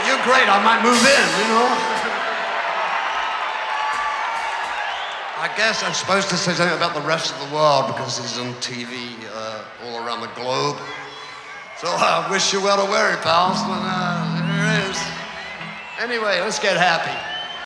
You're great. I might move in, you know. I guess I'm supposed to say something about the rest of the world because he's on TV all around the globe. So I wish you well to worry, pals. But here it is. Anyway, let's get happy.